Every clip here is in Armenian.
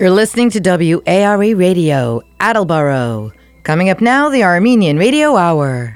You're listening to WARE Radio, Attleboro. Coming up now, the Armenian Radio Hour.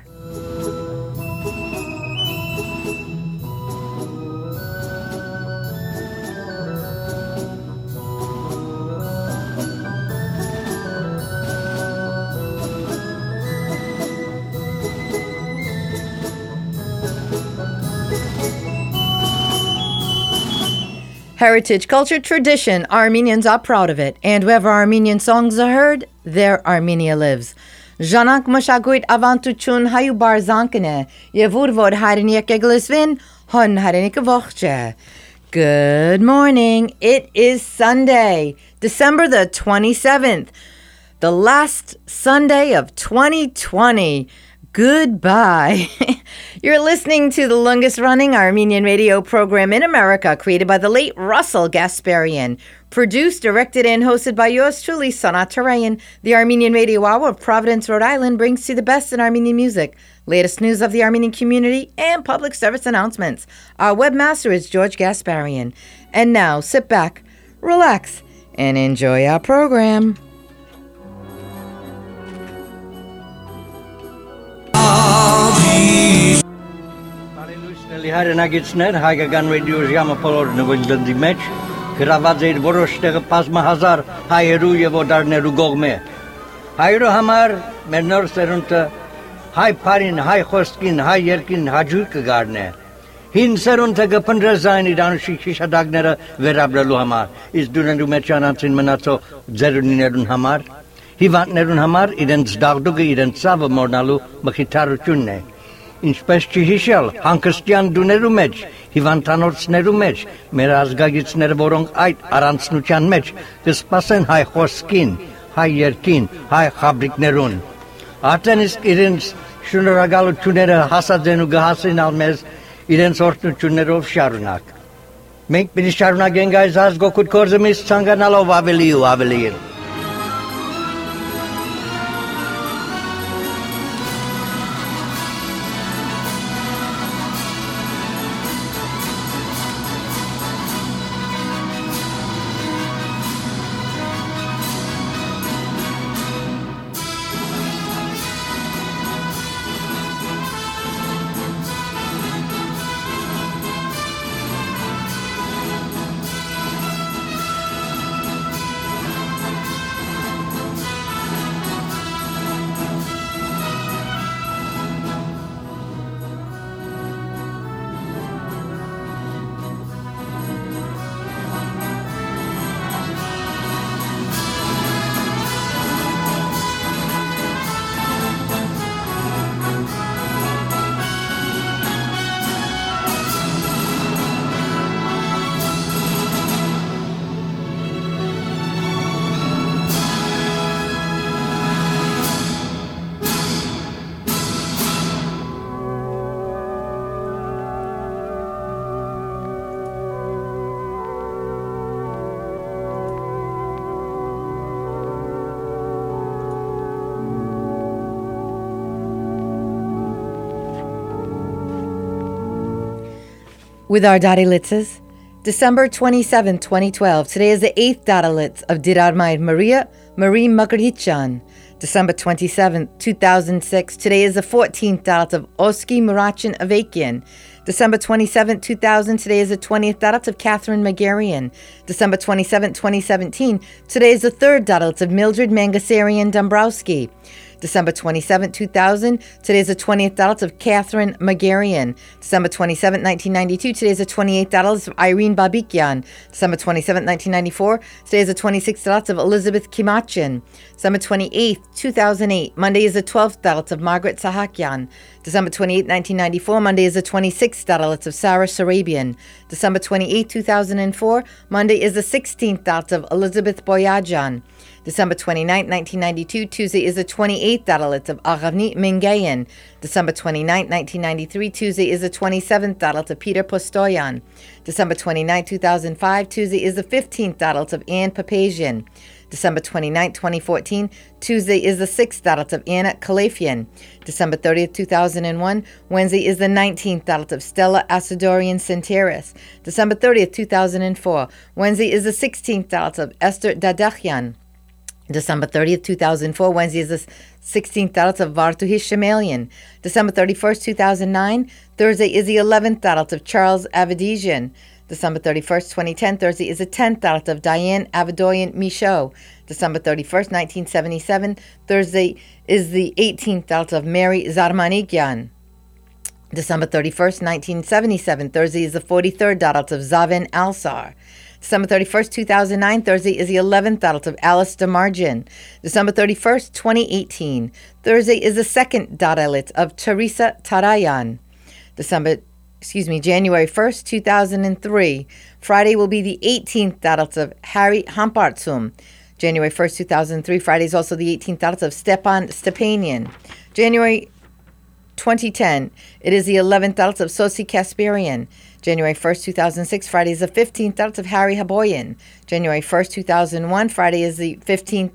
Heritage, culture, tradition, Armenians are proud of it. And wherever Armenian songs are heard, there Armenia lives. Ժանանք մշակույթ ավանդություն հայու բարձանքն է, եւ ուր որ հայրենիք եկլեսվին, հոն հայրենիքը ողջ է. Good morning. It is Sunday, December the 27th, the last Sunday of 2020. Goodbye. You're listening to the longest-running Armenian radio program in America, created by the late Russell Gasparian, produced, directed, and hosted by yours truly, Sanat Tarayan. The Armenian Radio Hour of Providence, Rhode Island, brings you the best in Armenian music, latest news of the Armenian community, and public service announcements. Our webmaster is George Gasparian. And now, sit back, relax, and enjoy our program. Հայրենագիցներ հայկական ռադիո ժամը բոլորն ուղղորդի մեջ գրաված էր որոշ տեղը բազմահազար հայերու եւ օտարներու կողմէ հայերու համար մեր նոր սերունդը հայ բարին հայ խոսքին հայ երկին հաջող կգարնե հին սերունդը կփնտրզային իրանուշի քիշադակները վերաբրելու համար իսկ դուրնու մեջ անցին մնացող ձերունիներուն համար հիվանդներուն համար իրենց դաղդուկը իրենց ցավը մորնալու մխիթարությունն է Ինչպես չհիշել հանգստյան դուներու մեջ, հիվանդանոցներու մեջ, մեր ազգագիցները, որոնք այդ առանցնության մեջ կսպասեն հայ խոսքին, հայ երկին, հայ խաբրիկներուն։ Արդեն իսկ իրենց շնորհակալությունները հասած են ու կհասնեն մեզ իրենց օրհնություններով շարունակ։ Մենք պիտի շարունակենք այս ազգօգուտ գործը միշտ ցանկանալով ավելի ու ավելի։ With our Dadilitzes, December 27, 2012. Today is the 8th Dadilitz of Dirarmai Marie Makarhichan. December 27, 2006. Today is the 14th Dalit of Oski Murachin Avakian. December 27, 2000. Today is the 20th Dalit of Catherine Magarian. December 27, 2017. Today is the 3rd Dalit of Mildred Mangasarian Dombrowski. December 27, 2000. Today is the 20th Dalit of Catherine Magarian. December 27, 1992. Today is the 28th Dalit of Irene Babikian. December 27, 1994. Today is the 26th Dalit of Elizabeth Kimachin. December 28, 2008. Monday is the 12th Dalit of Margaret Sahakian. December 28, 1994. Monday is the 26th Dalit of Sarah Sarabian. December 28, 2004. Monday is the 16th Dalit of Elizabeth Boyajan. December 29, 1992, Tuesday is the 28th Dalit of Aghavni Mingayan. December 29, 1993, Tuesday is the 27th Dalit of Peter Postoyan. December 29, 2005, Tuesday is the 15th Dalit of Anne Papazian. December 29th, 2014. Tuesday is the 6th Dalet of Anna Kalafian. December 30th, 2001. Wednesday is the 19th Dalet of Stella Asadorian Sinteris. December 30th, 2004. Wednesday is the 16th Dalet of Esther Dadachian. December 30th, 2004. Wednesday is the 16th Dalet of Vartuhish Shemalian. December 31st, 2009. Thursday is the 11th Dalet of Charles Avedisian. December 31st, 2010. Thursday is the 10th Dalet of Diane Avadoyan Michaud. December 31st, 1977. Thursday is the 18th Dalet of Mary Zarmanikyan. December 31st, 1977. Thursday is the 43rd Dalet of Zaven Alsar. December 31st, 2009. Thursday is the 11th Dalet of Alice DeMargin. December 31st, 2018. Thursday is the 2nd Dalet of Teresa Tarayan. January 1st, 2003. Friday will be the 18th Dalet of Harry Hampartsum. January 1st, 2003. Friday is also the 18th Dalet of Stepan Stepanian. January 2010. It is the 11th Dalet of Sosi Kasparian. January 1st, 2006. Friday is the 15th Dalet of Harry Haboyan. January 1st, 2001. Friday is the 21st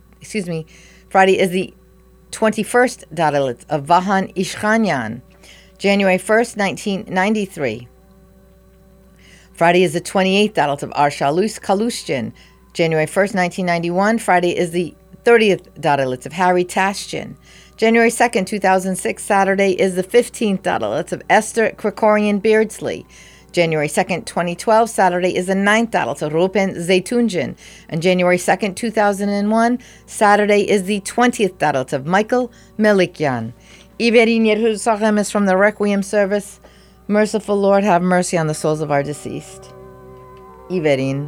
Dalet of Vahan Ishkanyan. January 1st, 1993. Friday is the 28th Dalet of Arshalus Kalushjan. January 1st, 1991. Friday is the 30th Dalet of Harry Tashjan. January 2nd, 2006. Saturday is the 15th Dalet of Esther Krikorian Beardsley. January 2nd, 2012. Saturday is the 9th Dalet of Rupen Zaytunjan. And January 2nd, 2001. Saturday is the 20th Dalet of Michael Melikyan. Iverin Yerusachem is from the Requiem service. Merciful Lord, have mercy on the souls of our deceased. Iverin.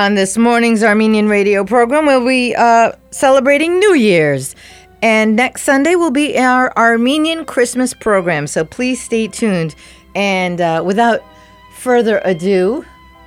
on this morning's Armenian radio program, we'll be celebrating New Year's. And next Sunday will be our Armenian Christmas program, so please stay tuned. And without further ado,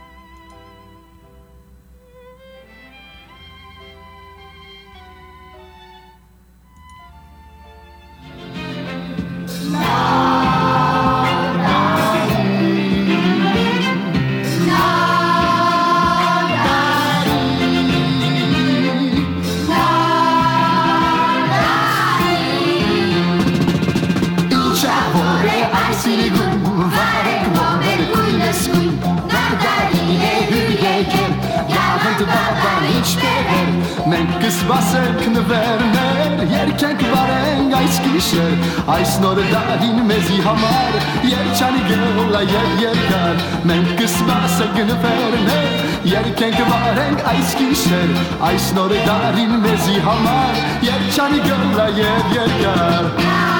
Մենք կսպասենք նվերներ, երկենք վարենք այս գիշեր, այս նորը դարին մեզի համար, երջանի գլա և երկար։ Մենք կսպասենք նվերներ, երկենք վարենք այս գիշեր, այս նորը դարին մեզի համար, երջանի գլա և երկար։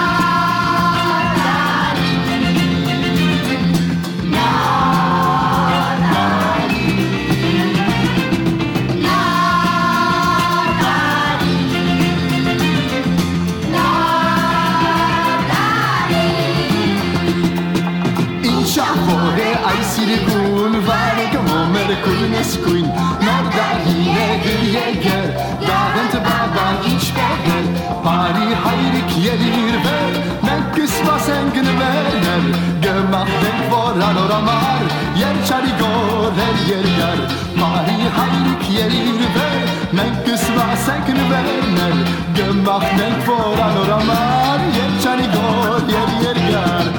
Այսիրգուն վարեգում էր կույնեսկույն նոր դարին է եգեր դաղենտ բաբան ինչպեղել բարի հայրիկ երիրվեր մենք կսպասենք նվերներ գմախտենք որ անորամար երջարի գորեր երկար բարի հայրիկ երիրվեր մենք կսպասենք նվերներ գմախտենք որ անորամար երջարի գոր երկար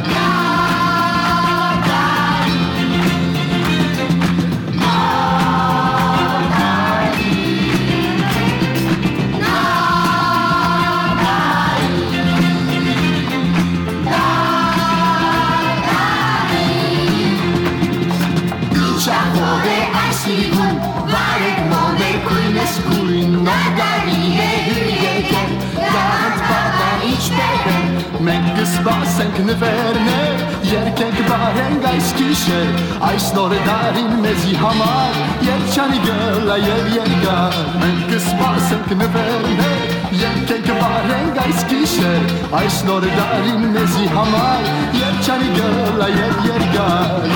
Մենք կսպասենք նվերներ, երկենք բարենք այս գիշեր, այս նորը դարին մեզի համար, երջանի գլա և երկար։ Մենք կսպասենք նվերներ, երկենք բարենք այս գիշեր, այս նորը դարին մեզի համար, երջանի գլա և երկար։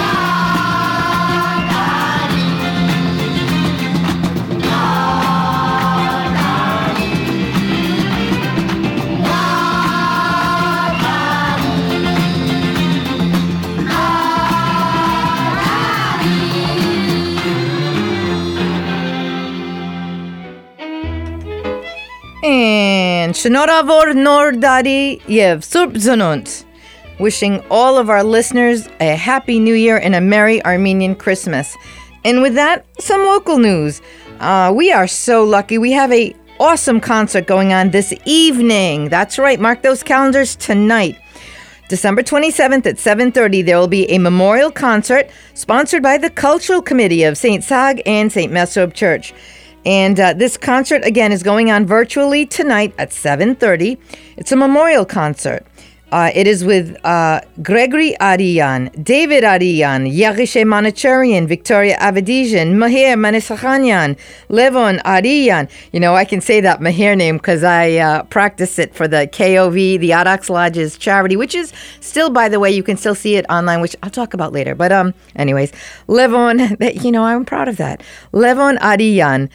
And Shnoravor Nordari Yev Surp Zununt. Wishing all of our listeners a happy new year and a merry Armenian Christmas. And with that, some local news. We are so lucky. We have a awesome concert going on this evening. That's right. Mark those calendars tonight. December 27th at 7:30, there will be a memorial concert sponsored by the Cultural Committee of St. Sag and St. Mesrob Church. And this concert, again, is going on virtually tonight at 7:30. It's a memorial concert. It is with Gregory Arian, David Arian, Yagishe Manacharian, Victoria Avedijan, Mahir Manisakhanyan, Levon Arian. You know, I can say that Mahir name because I practice it for the KOV, the Arax Lodges charity, which is still, by the way, you can still see it online, which I'll talk about later. But anyways, Levon, you know, I'm proud of that. Levon Arian,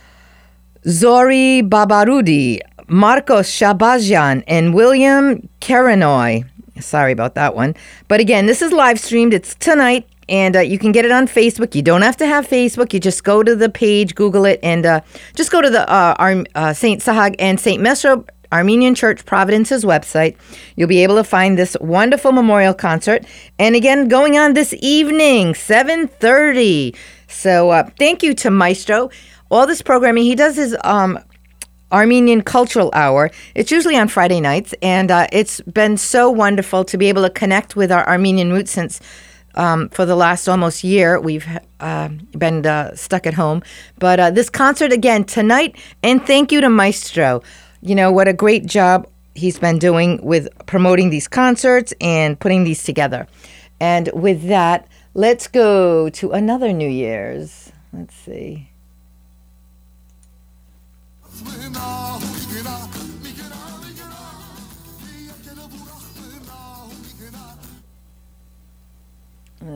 Zori Babarudi, Marcos Shabazian, and William Karanoy. Sorry about that one. But again, this is live streamed. It's tonight, and you can get it on Facebook. You don't have to have Facebook. You just go to the page, Google it, and just go to the St. Sahag and St. Mesrob Armenian Church Providence's website. You'll be able to find this wonderful memorial concert. And again, going on this evening, 7:30. So thank you to Maestro. All this programming, he does his Armenian Cultural Hour. It's usually on Friday nights, and it's been so wonderful to be able to connect with our Armenian roots since for the last almost year. We've been stuck at home. But this concert, again, tonight, and thank you to Maestro. You know, what a great job he's been doing with promoting these concerts and putting these together. And with that, let's go to another New Year's. Let's see.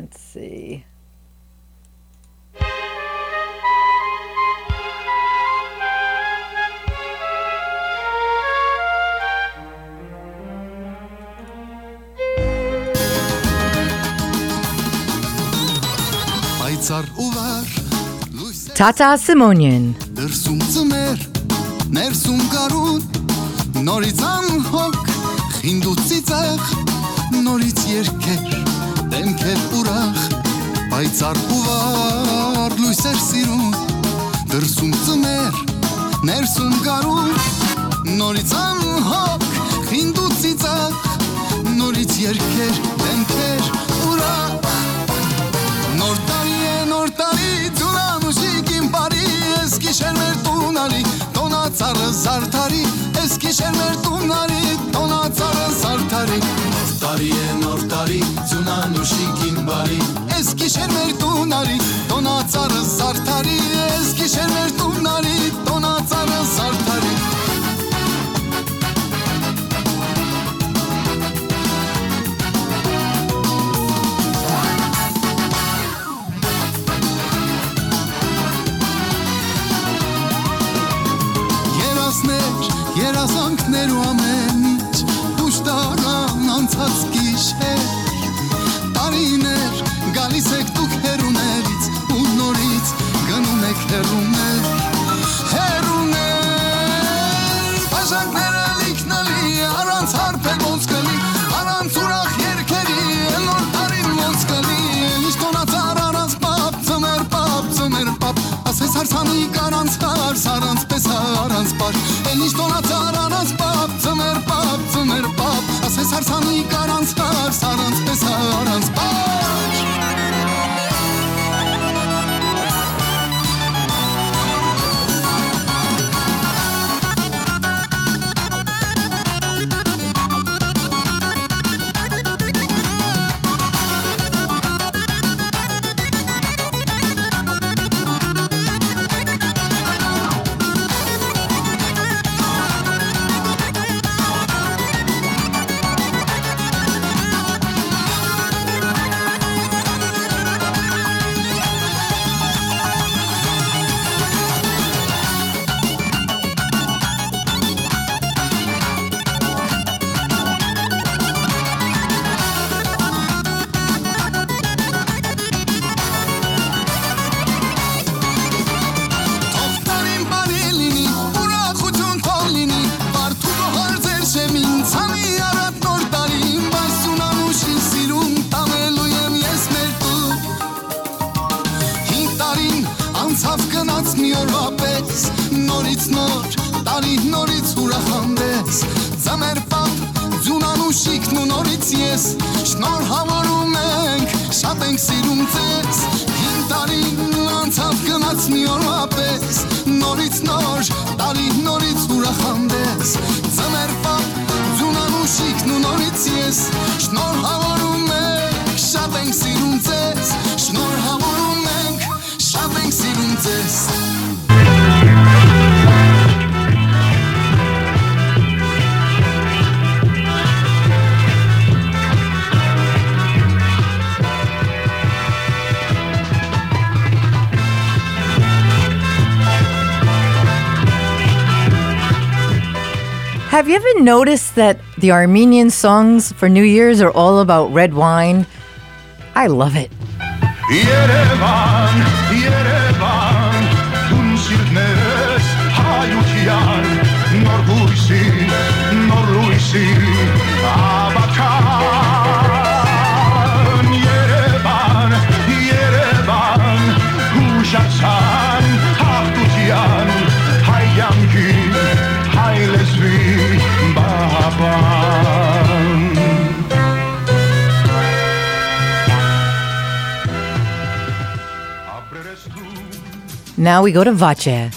Let's see. Tata Simonian. Դրսում ծմեր, ներսում գարուն, նորից անհոգ, խինդուց ծիծաղ, նորից երկեր, դեմքեր ուրախ, պայծառ ու վար լույսեր սիրուն, դրսում ծմեր, ներսում գարուն, նորից անհոգ, խինդուց ծիծաղ, նորից երկեր, դեմքեր ուրախ. Նոր տարի ձունանուշիկ իմ բարի, ես գիշեր մեր տունարի, տոնացարը զարդարի, ես գիշեր մեր տունարի, տոնացարը զարդարի. Նոր տարի ձունանուշիկ իմ բարի, ես գիշեր մեր տունարի, տոնացարը զարդարի, ես գիշեր մեր տունարի, տոնացարը զարդարի. Երազանքներ ու ամեն ինչ դուշ տարան անցած գիշեր տարիներ գալիս եք դուք հեռուներից ու նորից գնում եք հեռուներ բաժակները լիքնալի առանց հարբեր ոնց կլի առանց ուրախ երգերի նոր տարին ոնց կլի ինչ տոնացար առանց պապ ծմեր պապ ասես հարսանիք առանց հարս առանց պես առանց պար Ինչ տոնացար առանց պապ, ծմեր պապ ասես հարսանիք առանց հարս, առանց պես առանց պար Have you ever noticed that the Armenian songs for New Year's are all about red wine? I love it. Yerevan, Yerevan, dun sirnes hayutian, nor luisi, abakan. Yerevan, Yerevan, hushatsan, haftutian, hayanki, haylesvi, bahaban. Now we go to Vache.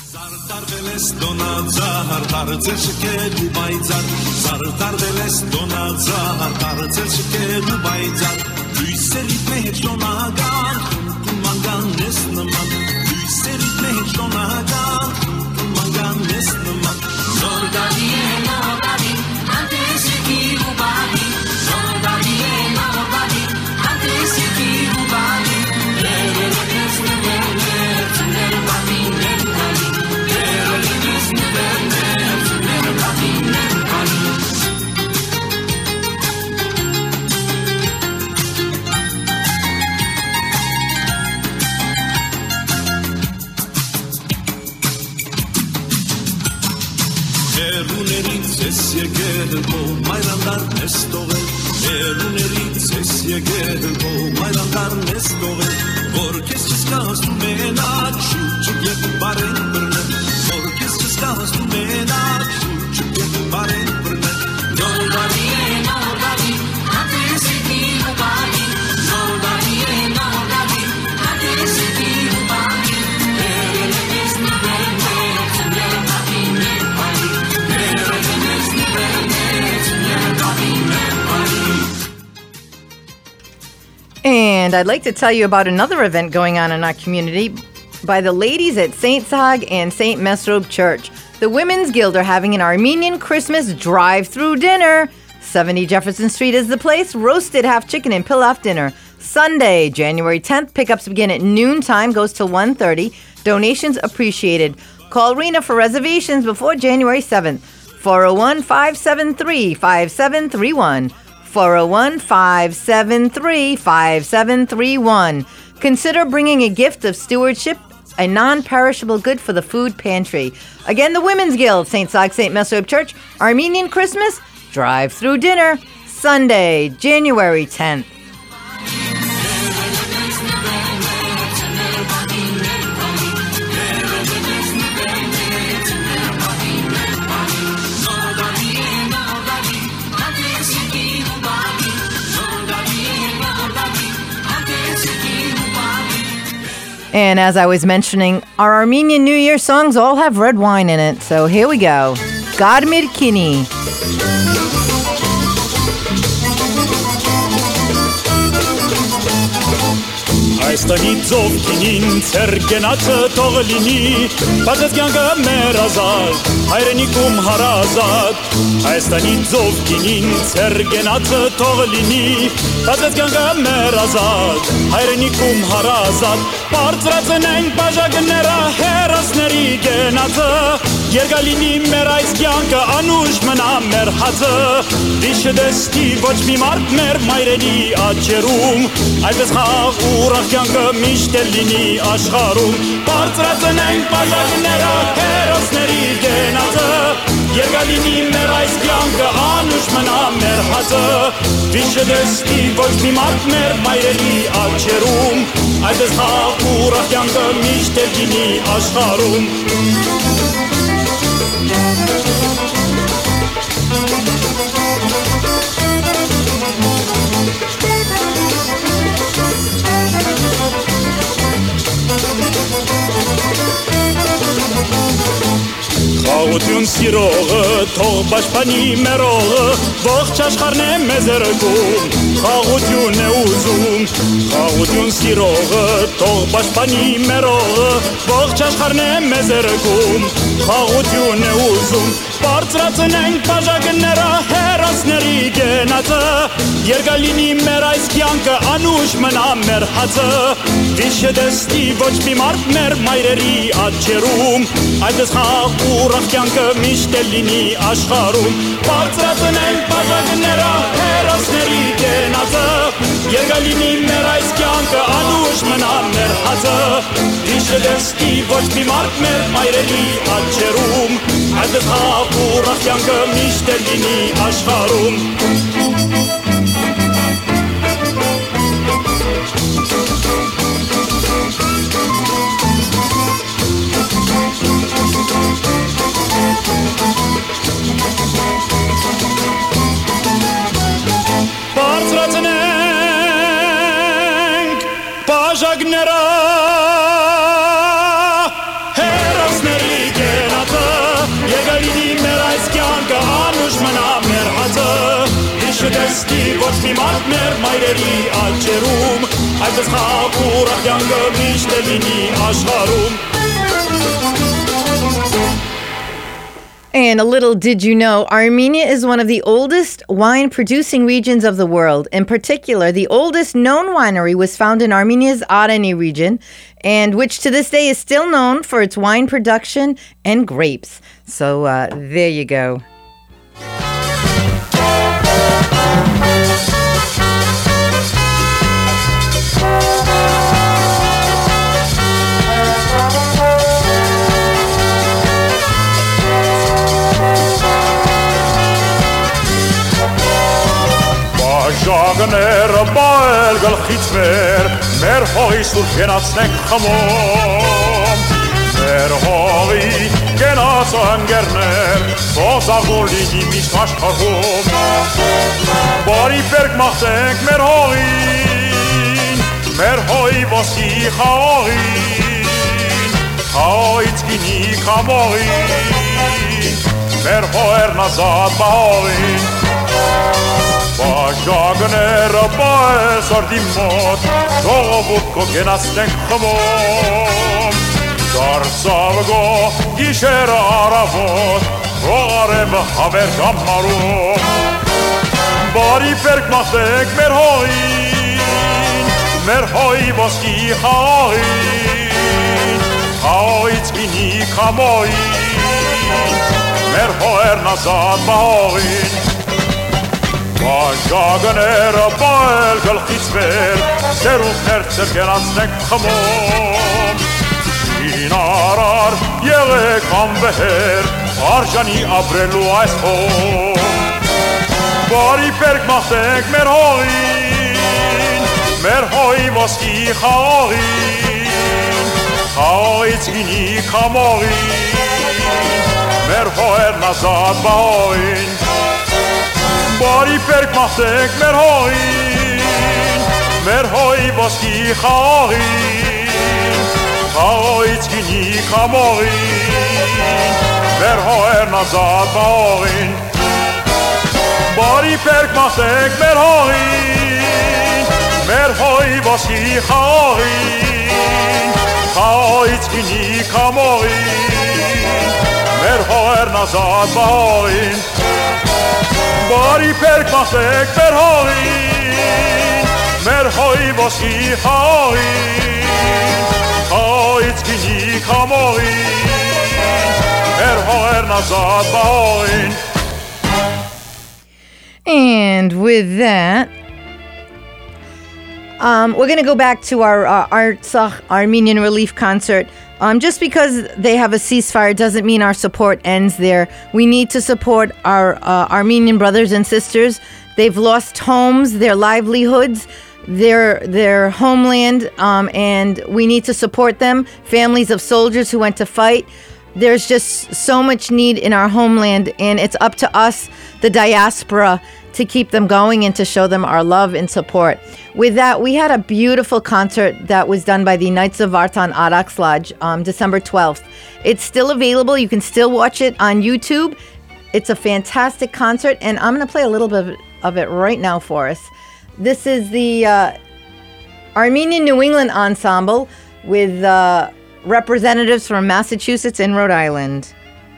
Հերուներից ես եկել հո մայրանդարն ես տողել Հերուներից ես եկել հո մայրանդարն ես տողել Որ քեզ չսկասում մենակ շուրջը և բարեն բրնել Որ քեզ չսկասում մենակ շուրջը և բարեն բրնել Նորդավի է նորդավի հատեսիքի հուբանի Նորդավի է նորդավի հատեսիքի հուբանի Հերելենես նվերնեց ներկավի ներպալի Հերելենես նվերնեց ներկավի ներպալի And I'd like to tell you about another event going on in our community by the ladies at St. Zag and St. Mesrob Church. The Women's Guild are having an Armenian Christmas drive-through dinner. 70 Jefferson Street is the place. Roasted half chicken and pilaf dinner. Sunday, January 10th. Pickups begin at noon time, goes till 1:30. Donations appreciated. Call Rena for reservations before January 7th. 401-573-5731. 401-573-5731. Consider bringing a gift of stewardship, a non-perishable good for the food pantry. Again, the Women's Guild, St. Zag, St. Mesrob Church, Armenian Christmas, drive-through dinner, Sunday, January 10th. And as I was mentioning, our Armenian New Year songs all have red wine in it. So here we go. Gadmir Kini. Այստեղից ով կինին ցերկենացը թող լինի Բացեց կյանքը մեր ազատ հայրենիքում հարազատ Այստեղից ով կինին ցերկենացը թող լինի Բացեց կյանքը մեր ազատ հայրենիքում հարազատ Բարձրացնենք բաժակները հերոսների գենացը Երգալինի մեր այս կյանքը անուշ մնա մեր հացը Դիշը դեստի ոչ մի մարդ մեր մայրենի աչերում Այդպես խաղ ուրախ կյանքը միշտ էլ լինի աշխարում Բարձրացնենք բաժակները հերոսների գենացը Երգալինի մեր այս կյանքը անուշ մնա մեր հացը Դիշը դեստի ոչ մի մարդ մեր մայրենի աչերում Այդպես խաղ ուրախ կյանքը միշտ էլ լինի աշխարում Խաղություն սիրողը, թող պաշտպանի մերողը, ողջ աշխարհն է մեզ երգում, խաղություն է ուզում, խաղություն սիրողը, թող պաշտպանի մերողը, ողջ աշխարհն է մեզ երգում, խաղություն է ուզում, բարձրացնենք բաժակները հերոսների գենացը, երգալինի մեր այս կյանքը անուշ մնա մեր հացը, վիշը դեստի ոչ մի մարդ մեր մայրերի աչերում, այդպես խաղ ուրախ կյանքը միշտ էլ լինի աշխարհում բարձրացնենք բաժակները հերոսների գենացը երգալինի մեր այս կյանքը անուշ մնա մեր հացը վիշը դեստի ոչ մի մարդ մեր մայրերի աչերում այդպես խաղ ուրախ կյանքը միշտ էլ լինի աշխարհում Բարձրացնենք բաժակները հերոսների գենացը երգալինի մեր այս կյանքը անուշ մնա մեր հացը Իշը դեստի ոչ մի մարդ մեր մայրերի աչերում այդպես խաղ ուրախ կյանքը միշտ է լինի աշխարհում And a little did you know, Armenia is one of the oldest wine-producing regions of the world. In particular, the oldest known winery was found in Armenia's Areni region, and which to this day is still known for its wine production and grapes. So there you go. Jagner bael galchitzver mer hoi sur genatnek khamom mer hoi genats angerner bozagoli mishmash khom bari berg machtek mer hoi voski khoi Haitskini khamoi mer hoer nazad baoi Vajagner bae sordimot Zovut kogenastek khamom Dar savgo gisher aravot Rogarem haver gammarum Bari perk machtek mer hoi voski Haitskini khamoi mer hoer nazad baoi Vajagner bael galchitzver Seruf herzer genatnek khamom Shinarar yerek am beher Arjani abrelu aeskhom Bari perk machtek mer hoi voski Haitskini khamoi mer hoer nazad baoi Bari perk machtek mer hoi voski Haitskini khamoi mer hoer nazad baoi Bari perk machtek mer hoi voski Haitskini khamoi mer hoer nazad baoi Bari perk machtek mer hoi voski Haitskini khamoi mer hoer nazad baoi And with that, we're going to go back to our Artsakh Armenian Relief Concert. Just because they have a ceasefire doesn't mean our support ends there. We need to support our Armenian brothers and sisters. They've lost homes, their livelihoods, their homeland, and we need to support them. Families of soldiers who went to fight. There's just so much need in our homeland, and it's up to us, the diaspora, to keep them going and to show them our love and support. With that, we had a beautiful concert that was done by the Knights of Vartan Araks Lodge December 12th. It's still available. You can still watch it on YouTube. It's a fantastic concert, and I'm going to play a little bit of it right now for us. This is the Armenian New England Ensemble with representatives from Massachusetts and Rhode Island.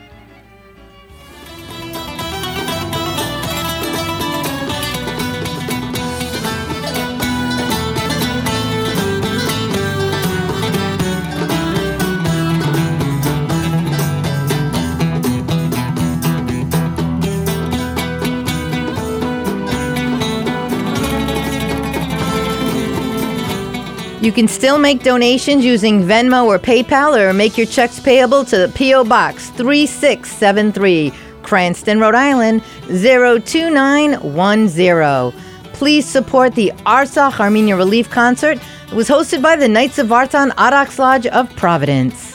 You can still make donations using Venmo or PayPal, or make your checks payable to the P.O. Box 3673, Cranston, Rhode Island 02910. Please support the Artsakh Armenian Relief Concert. It was hosted by the Knights of Vartan Araks Lodge of Providence.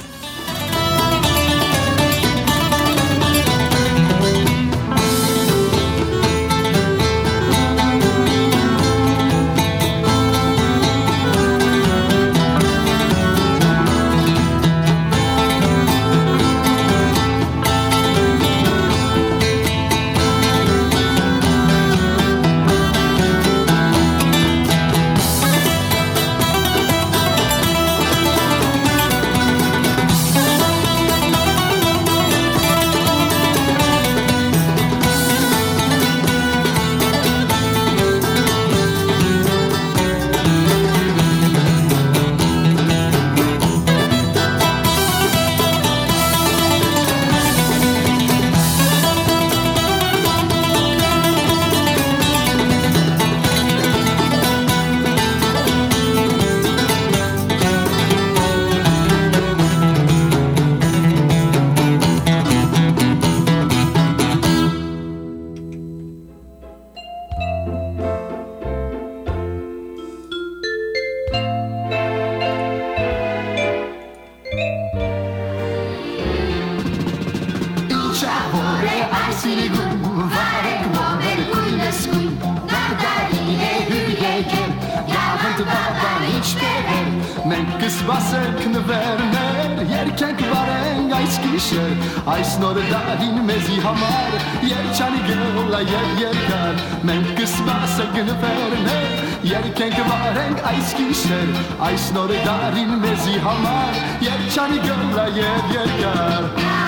սիրիգուն վարեք մոմեր կույնս կույն նարդարին է հույեգեր Յավնդ բաբան իչպեր Մենք կսպասենք նվերներ Երկենք վարենք այս գիշեր Այս նոր դահին մեզի համար Երջանի գոլա և երկար Մենք կսպասենք նվերներ Երկենք վարենք այս գիշեր Այս նոր դահին մեզի համար Երջանի գոլա և երկար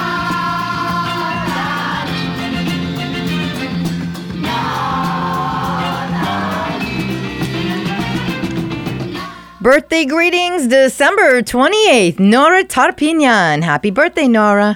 Birthday greetings, December 28th, Nora Tarpinyan. Happy birthday, Nora.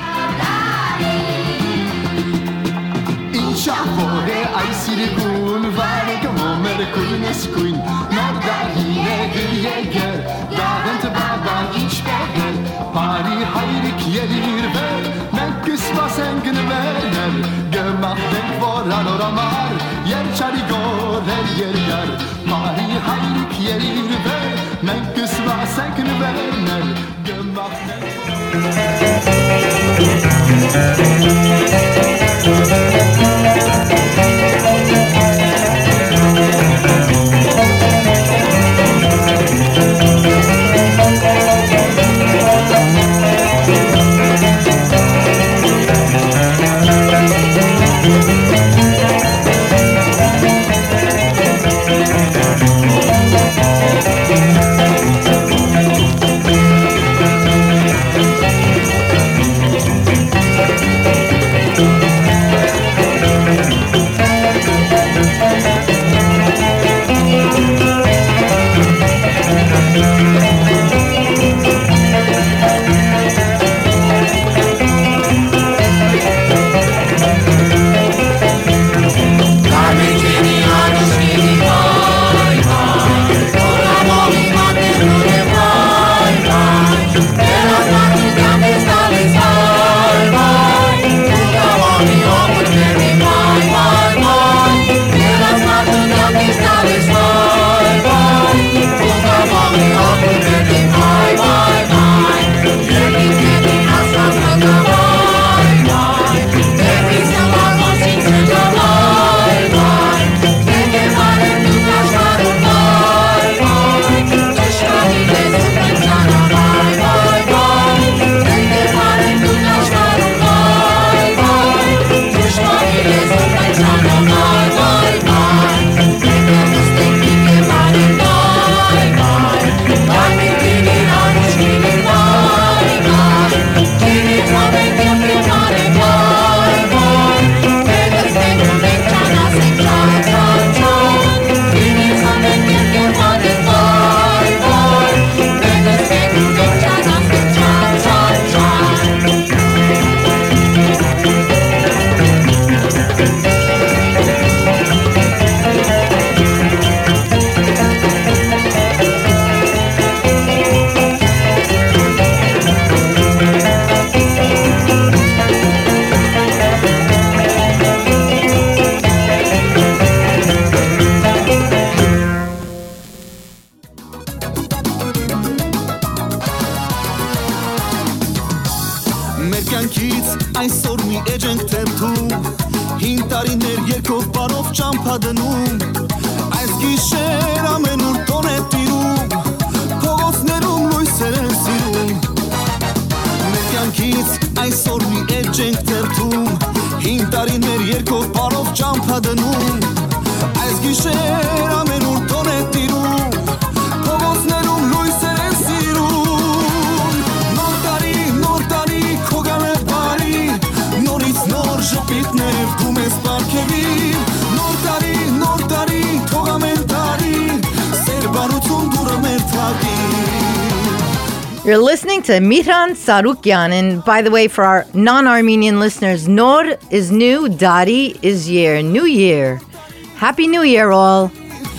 You're listening to Mihran Sarukyan, and by the way, for our non-Armenian listeners, Nor is new, Dari is year, New Year. Happy New Year, all.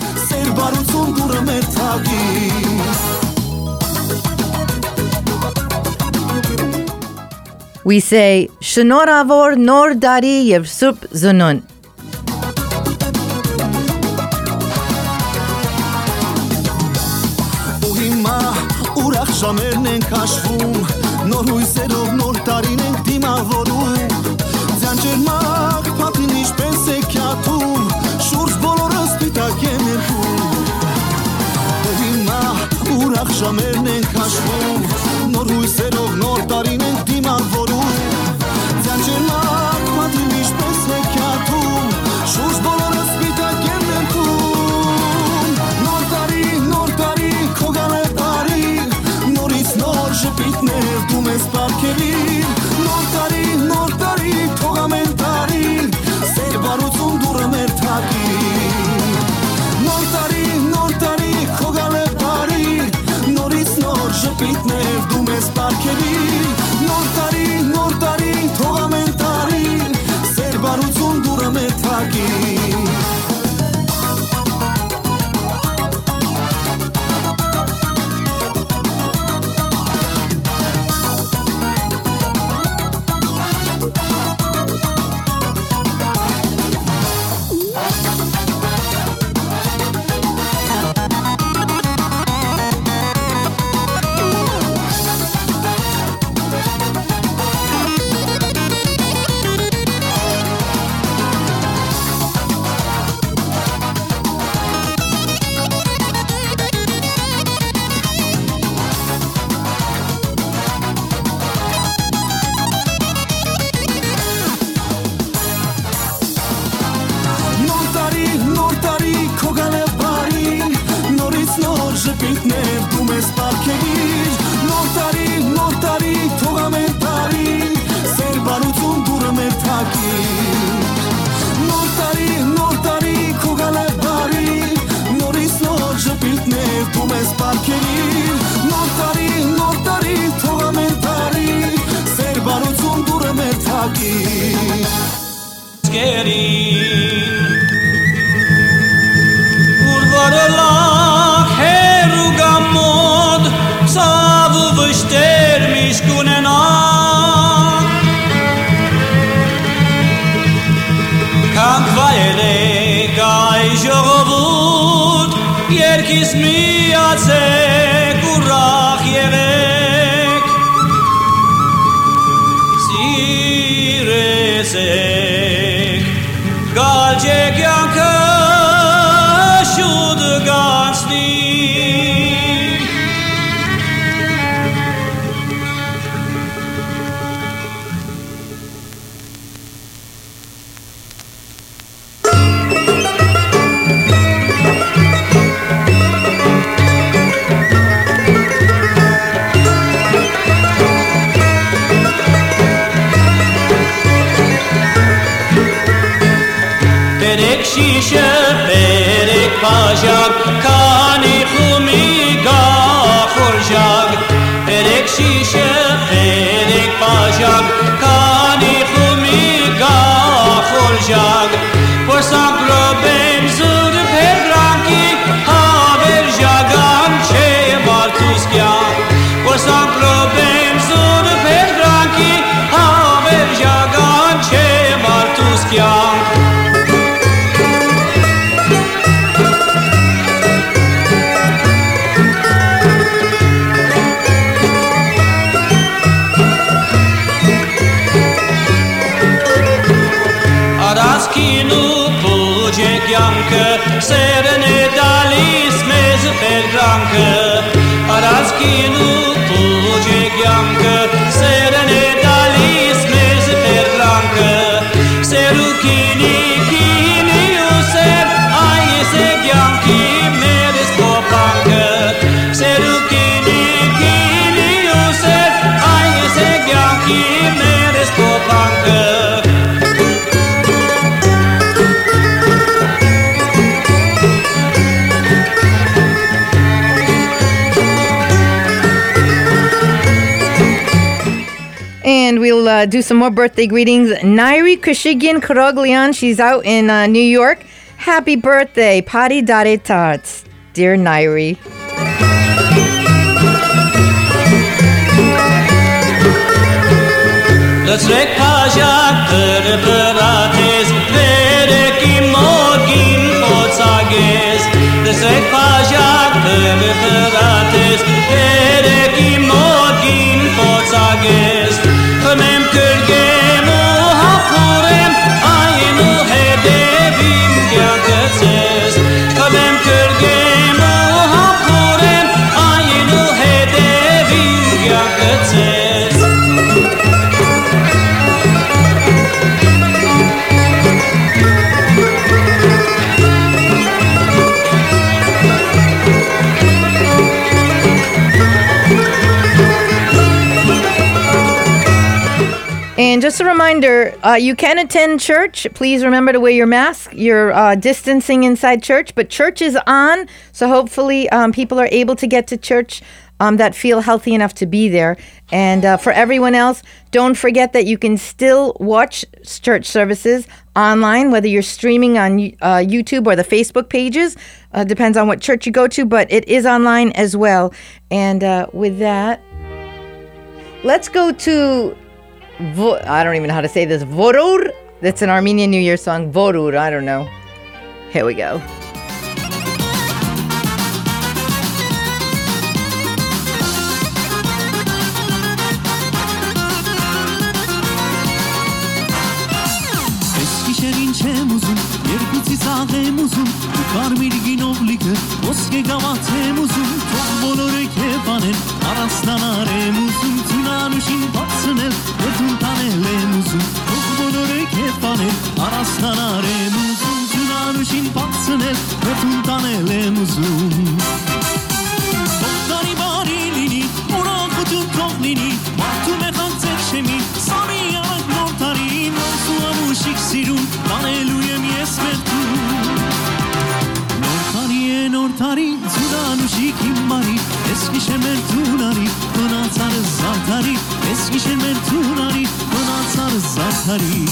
We say, Shnor Avor, Nor Dari, Yev Sup Zunun. Ժամերն ենք հաշվում, նոր հույսերով նոր տարին ենք դիմավորում, Ձանջերմակ պատին ինչպես է կյատում Շուրջ բոլորը սպիտակ են ներկում Հիմա ուրախ ժամերն ենք հաշվում Նոր հույսերով նոր տարին ենք դիմավորում Ձանջերմակ պատին ինչպես է կյատում Շուրջ բոլորը սպիտակ են ներկում Նոր տարի, քո գալ է բարի Նորից նոր ժպիտներ դու մեզ պարգևիր Նոր տարի, թող ամեն տարի Սեր բարություն դուրը մեր թակի Նոր տարի, քո գալ է բարի Նորից նոր ժպիտներ դու մեզ պարգևիր Նոր տարի, թող ամեն տարի Սեր բարություն դուրը մեր թակի Ժպիտներ դու մեզ պարգևիր Նոր տարի, թող ամեն տարի Սեր բարություն դուրը մեր թակիր Նոր տարի, քո գալ է բարի Նորից նոր ժպիտներ դու մեզ պարգևիր Նոր տարի, թող ամեն տարի Սեր բարություն դուրը մեր թակիր Սկերին Ուրվարըլակ Գամոդ սավ ու վշտեր միշկ ունենակ Կանք վայելեք այ ժողովուտ Երկիս միացեք ուրախ եղեք Սիրեցեք գալջե կյանքը շուտ գանցնի Շիշը բերեք բաժակ, քանի խումի գախորժակ Բերեք շիշը բերեք բաժակ, քանի խումի գախորժակ Որսանք ռոբեն զուրը բերգրանքի, հավերժագան չէ մարդուս կյանք Որսանք ռոբեն զուրը բերգրանքի, հավերժագան չէ մարդուս կյանք Սերն է դալիս մեզ բերգրանքը Արազքին ու պուջ է կյանքը Սերն է դալիս մեզ բերգրանքը Սերուքինի կինի ու սեր Այս է կյանքի մերս պոպանքը Սերուքինի կինի ու սեր Այս է կյանքի մերս պոպանքը And we'll do some more birthday greetings. Nairi Kashigian Karoglian, she's out in New York. Happy birthday, Pari Dare Tarts. Dear Nairi. Let's rek pajak berates vereki morgin otsages. Let's rek pajak berates vereki morgin otsages. Khmem kurgem u hapur just a reminder, you can attend church. Please remember to wear your mask. You're distancing inside church, but church is on, so hopefully people are able to get to church that feel healthy enough to be there. And for everyone else, don't forget that you can still watch church services online, whether you're streaming on YouTube or the Facebook pages. Depends on what church you go to, but it is online as well. And with that, let's go to, I don't even know how to say this, Vorur. That's an Armenian New Year song, Vorur, I don't know. Here we go. Չեմ ուզում, երկուցի սաղ եմ ուզում, ու կարմիր գինով լիքը, ոսկե գավաթ եմ ուզում, թող բոլորը քեվ անեն, առաստանար եմ ուզում, ծունանուշին բացնել, հետուն տանել եմ ուզում, թող բոլորը քեվ անեն, առաստանար եմ ուզում, ծունանուշին բացնել, հետուն տանել եմ ուզում։ Թող տարի բարի լինի, ուրախություն թող լինի, մարդու մեխանցեր շեմի, սամի արակ նոր տարի, նորսու ամուշիկ սիրուն, տանելու եմ ես մերթում Նոր տարի, ծունանուշիկ իմ բարի Ես գիշեր մերթուն արի, գնացարը զարդարի Ես գիշեր մերթուն արի, գնացարը զարդարի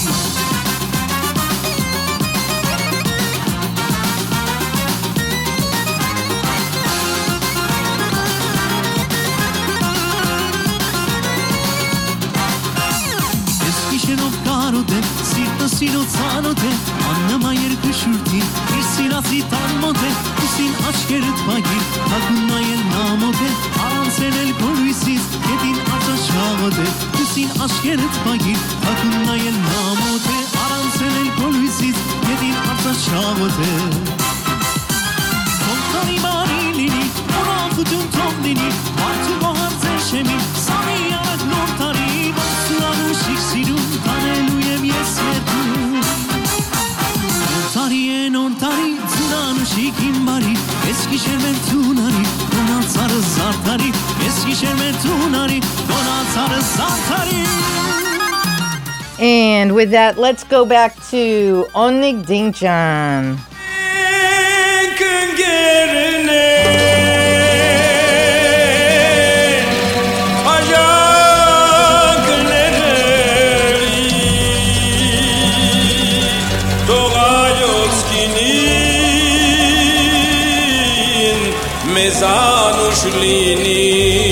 Սիրո ցանոթ է, աննամա երկշուրդի, իր սիրացի տանմոտ է, ուսին աչկերըտ բագիր, հագուն նայել նամոտ է, առանցել էլ գորույսից, գետին ածաշաղոտ է, ուսին աչկերըտ բագիր, հագուն նայել նամոտ է, առանցել էլ գորույսից, գետին ածաշաղոտ է։ Թող տարի բարի լինի, ուրախություն թող լինի, մարդու գոհարձեր շեմի, սամի արակ նոր տարի, ոսու ամուշիկ սիրուն, տանելու եմ ես մերթում Նոր տարի, ծունանուշիկ իմ բարի, ես գիշեր մերթուն արի, գոնացարը զարդարի, ես գիշեր մերթուն արի, գոնացարը զարդարի And with that, let's go back to Onig Dingchan. Mezanush lini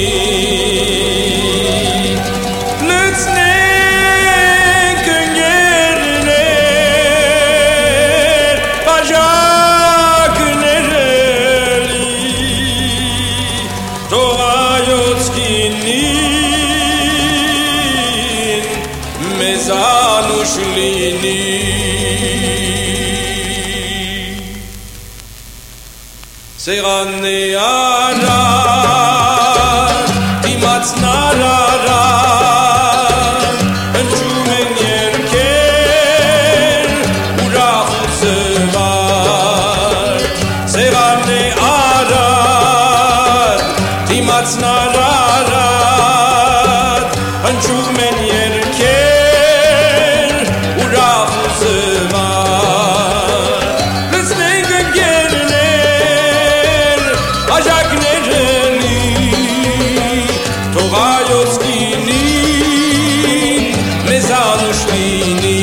Lütznen küngerler Bajak nereli Doğayotskinin Mezanush lini Seganne ara Timatsnarara Enjumen yerken Urahuse var Seganne ara Timatsnarara Enjumen yerken Urahuse var Lütznen gerler Ajak nereli Togayotskinin Mezanushvini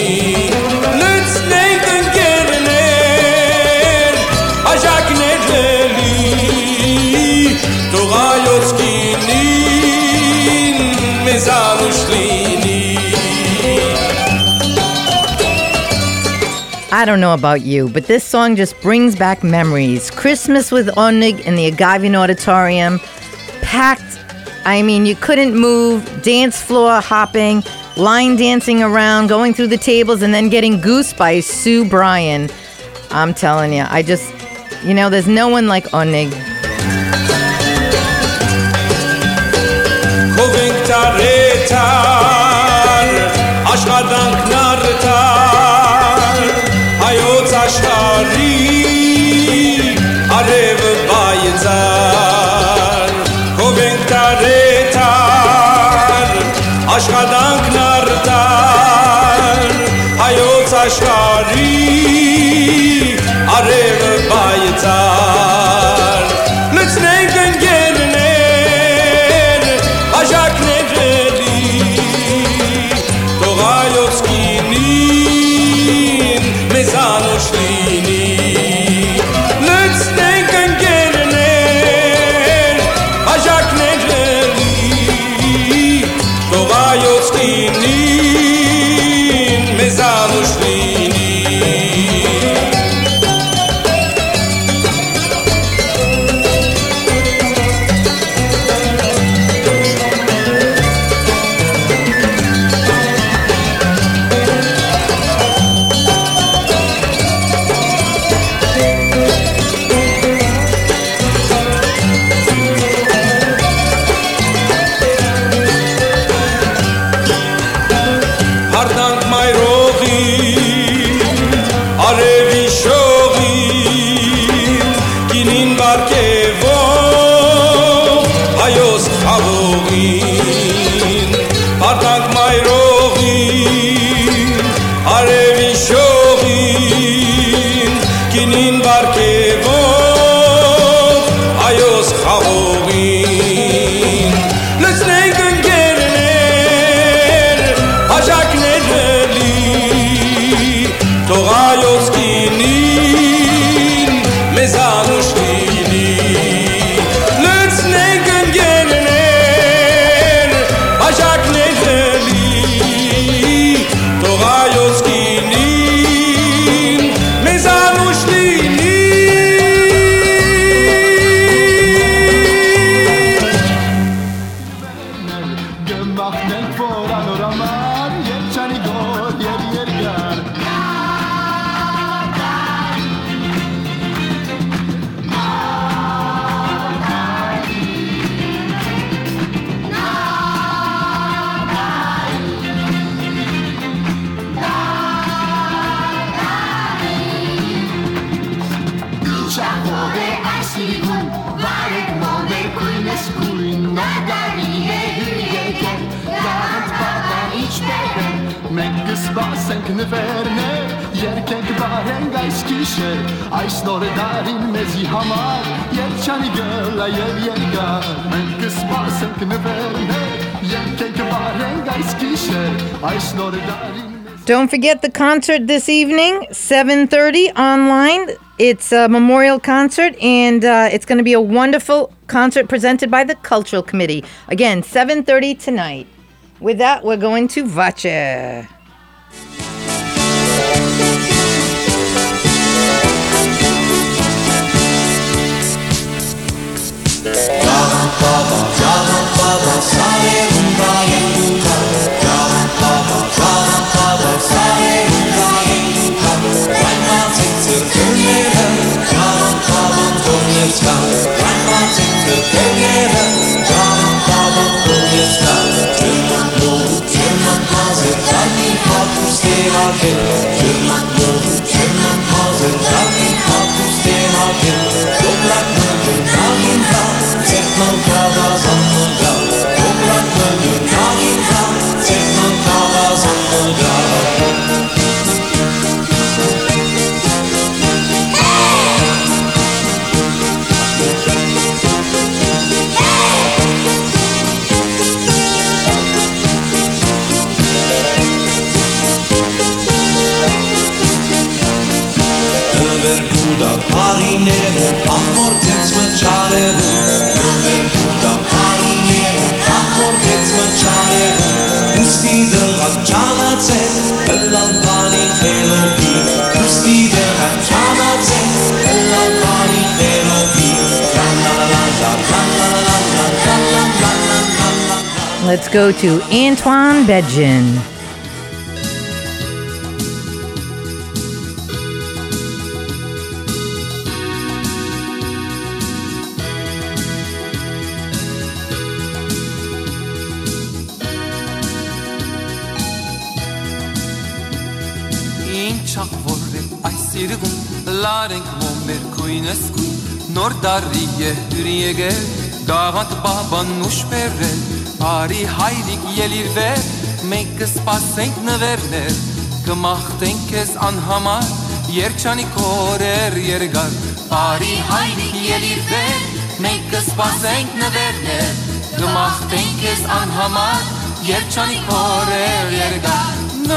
Lütznen gerler Ajak nereli Togayotskinin Mezanushvini I don't know about you, but this song just brings back memories. Christmas with Onig in the Agavian Auditorium, packed. I mean, you couldn't move, dance floor hopping, line dancing around, going through the tables, and then getting Goose by Sue Bryan. I'm telling you, there's no one like Onig. Հայոց աշխարհի արևը բայցար Հովենք տարեթար աշխատանքն արդար ashari areve baytar letsnegen gelner ajakne geli togayoskinin mezanoshlini letsnegen gelner ajakne geli togayoskinin mezanoshlini Don't forget the concert this evening, 7:30 online. It's a memorial concert, and it's going to be a wonderful concert presented by the Cultural Committee. Again, 7:30 tonight. With that, we're going to Vache. Let's go to Antoine Bedjin. Nordarie hürriege Gagat baban nushpere Ari heilig yelir ver Menkes pasenk ne verner gemacht denk es an hamar yerchani korer yergar Pari heilig jelir ver Menkes pasenk ne verner gemacht denk es an hamar yerchani korer yergar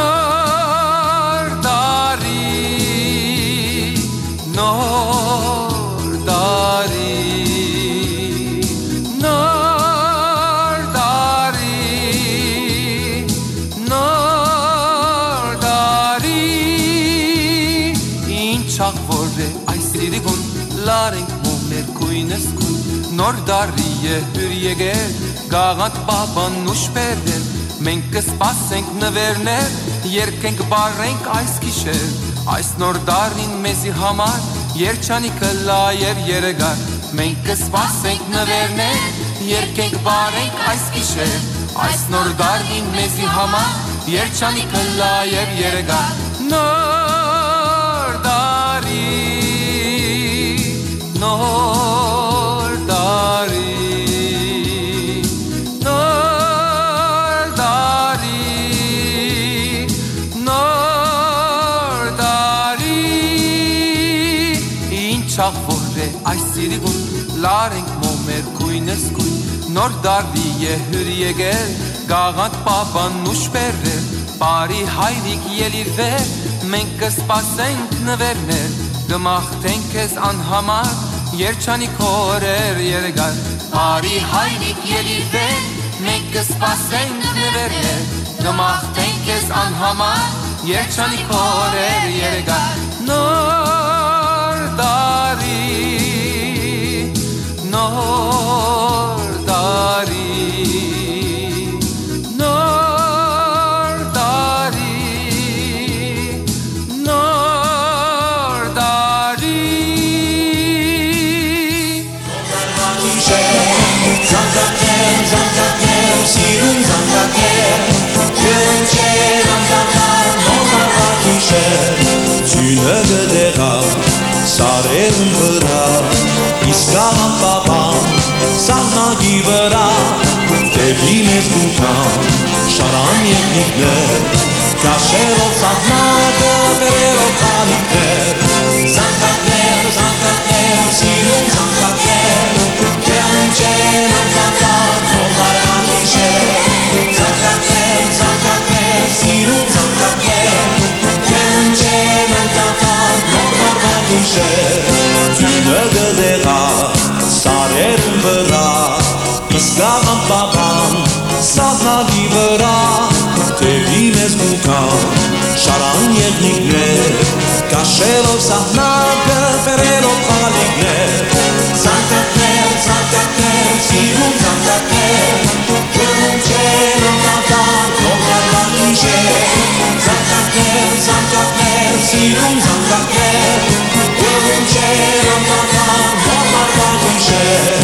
Nordari Nordari Aysirigun laring momer kuines kun Nordariye hürjege Gagat baban nushperden Menkes pasenk ne verner Yerkenk barenk ays kisher Ays nordarin mezi hamar Yerchanika layer yeregar Menkes pasenk ne verner Yerkenk barenk ays kisher Ays nordarin mezi hamar Yerchanika layer yeregar Nordari Nordari Nordari Inchach vorre aysirigun Laring momer kuines kun Nordari ye hürjegel Gagant baban nushperre Pari heilig jelir ver Menkes pasenk ne verner gemacht denk es an hamar yerchani korer yergar Pari heilig jelir ver Menkes pasenk ne verner gemacht denk es an hamar yerchani korer yergar Nordari Nordari Sarın vıra İskam babam Sana givera Tevimez bukan Şaran yeklikler Kaşero sahnada Verero kalikler Zantakler Sirun zantakler Kence nantaklar Onlar anişer Zantakler Sirun zantakler Kence nantaklar Onlar anişer Tünögedera Sarerın vıra İskam babam Sana givera Tevimez bukan Şaran yeklikler Kaşero sahnada Verero kalikler Zantakler Sirun zantakler Kence nantaklar Onlar anişer Zantakler Sirun zantakler Kence nantaklar Onlar anişer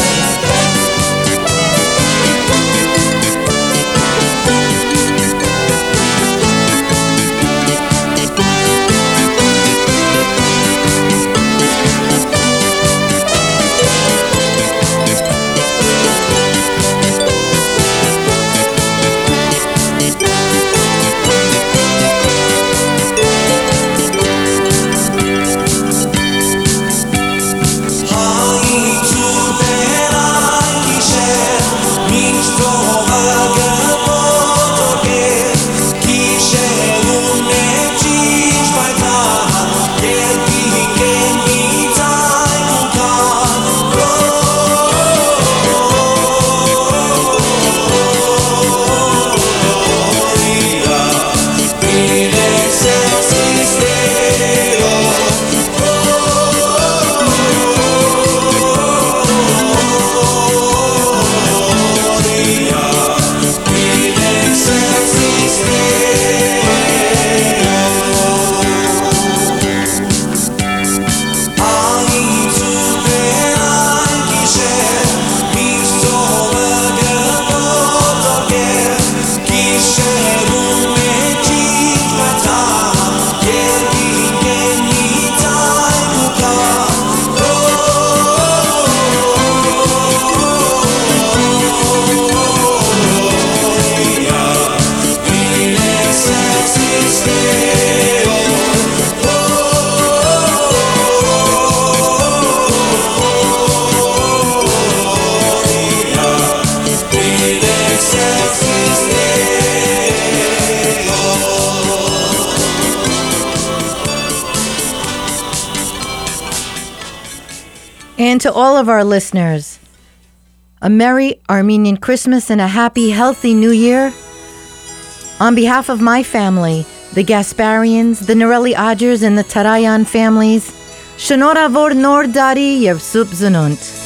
And to all of our listeners, a Merry Armenian Christmas and a happy, healthy New Year. On behalf of my family, the Gasparians, the Norelli Adgers, and the Tarayan families, Shnor Avor Nor Dari Yev Sup Zununt.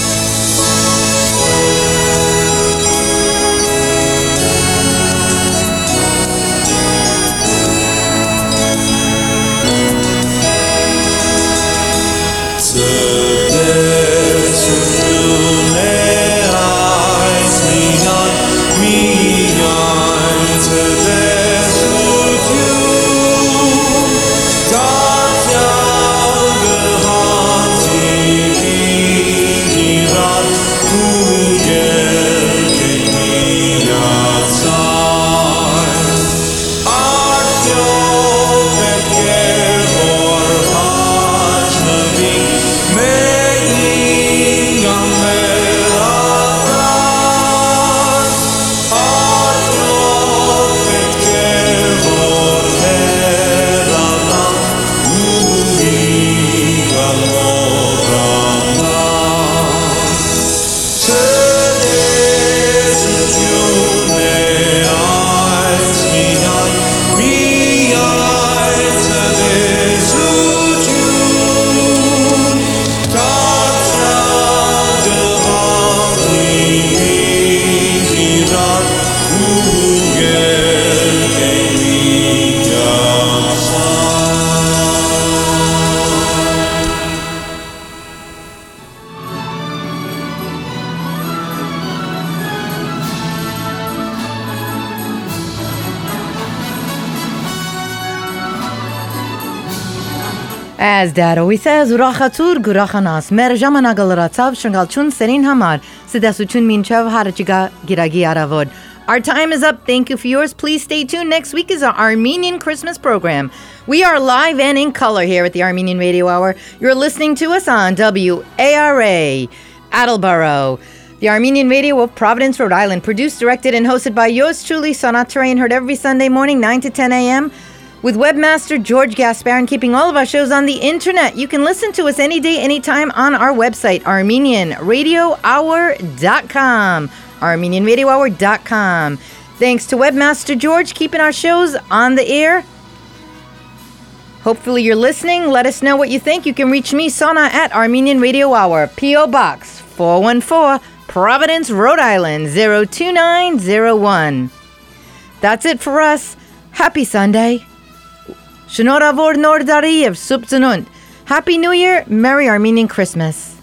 As Dad always says, Urachatur Gurachanas, Merjamana Galaratab, Shangalchun Serin Hamar, Sidasuchun Minchav Harachiga Giragi Aravod. Our time is up. Thank you for yours. Please stay tuned. Next week is our Armenian Christmas program. We are live and in color here at the Armenian Radio Hour. You're listening to us on WARA, Attleboro, the Armenian Radio of Providence, Rhode Island. Produced, directed, and hosted by yours truly, Sanat Tarayan, heard every Sunday morning, 9 to 10 a.m., with webmaster George Gasparin, keeping all of our shows on the internet. You can listen to us any day, anytime on our website, ArmenianRadioHour.com. ArmenianRadioHour.com. Thanks to webmaster George, keeping our shows on the air. Hopefully you're listening. Let us know what you think. You can reach me, Sana, at Armenian Radio Hour, P.O. Box 414, Providence, Rhode Island, 02901. That's it for us. Happy Sunday. Shnor Avor Nor Dari Yev Sup Zununt. Happy New Year. Merry Armenian Christmas.